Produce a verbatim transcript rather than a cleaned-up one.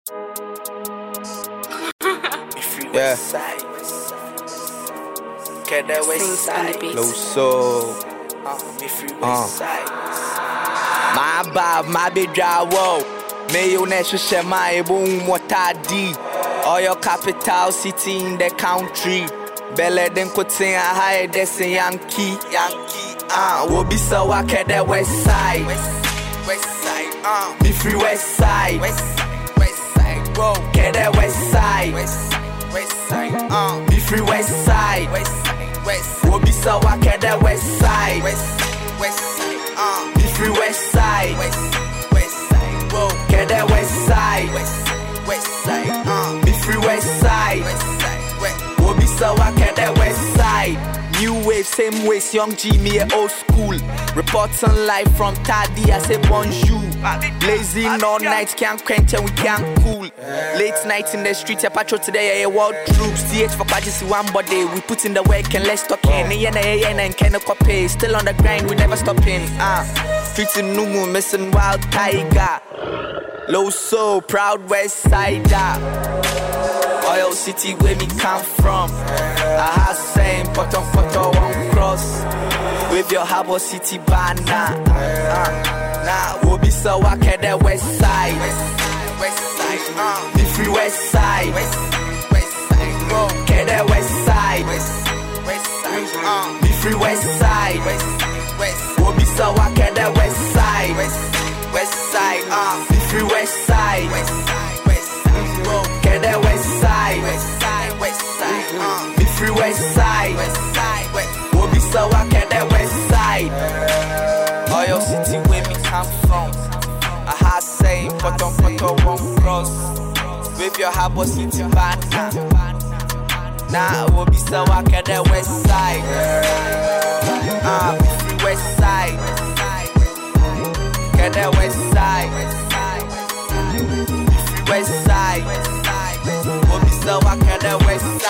Yeah. Get that west side. Low soul. Uh. My bab, my big job, whoa. Mayo Nation share my boom, what I did. All your capital city in the country. Belle them could sing a high, that's a Yankee. Yankee, uh. We'll be so I get that west side. West side, uh. Be free west side. West side, whoa. Get that west side. West side, uh. Be free west side. West West, we'll be so I get that west side. West, west side, uh. Be free west side. West, west side, whoa. Get that west side. West, west side, uh. Be free west side. West side, west. We'll be so I get that west side. New wave, same ways, young G, me a old school. Reporting live from Taddy, I say bonjour. Blazing all night, can't quench and we can't cool. Late night in the streets, a patrol today, a world troops. T H for just one body, we put in the work and let's talk in. And can't copy, still on the grind, we never stopping. Ah, fitting Numu, missing wild tiger. Low soul, proud west sider. Oil City where me come from. I have same bottom photo one cross. With your Harbor City banner. Uh, nah, we'll be so I get that west side. West, west side, uh. Be free west side. West, west side, go. Get that west side. West, west side, uh. Be free west side. West, west. We'll be so I get that west side. West, west side, uh. Be free west side. West, west side, go. Get that west side. West side, west side, uh. Be free west side. West side, west. We'll be so I get that west side. Oil City where me come from. I had say, but don't put on one cross. With your Harbor City banner. Nah, we'll be so I get that west side. Ah, uh, be free west side. Get that west side. Be free west side. We'll be so I get that west side.